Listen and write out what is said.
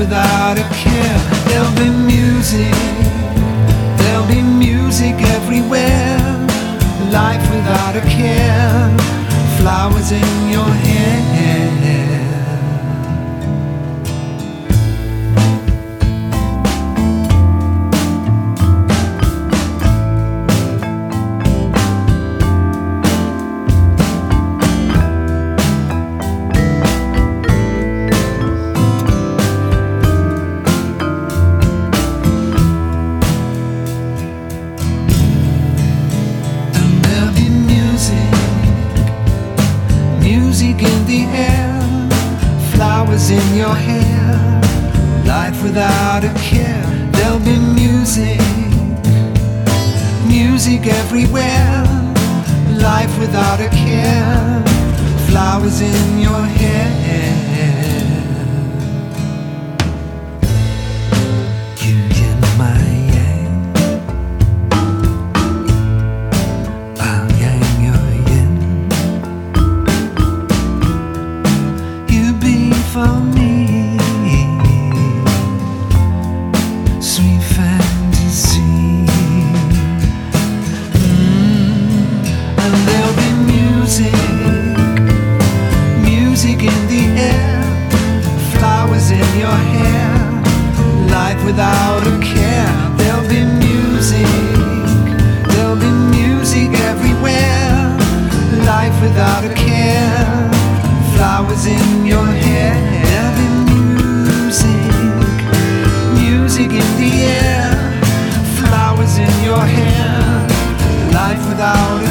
without a care. There'll be music everywhere. Life without a care. Flowers in your hair. Music in the air, flowers in your hair, life without a care. There'll be music everywhere, life without a care, flowers in your hair. You yin my yang, I'll yang your yin. For me, sweet fantasy. And there'll be music in the air, flowers in your hair, life without a care. There'll be music everywhere, life without a care, flowers in your hair. There'll be music in the air, flowers in your hair, life without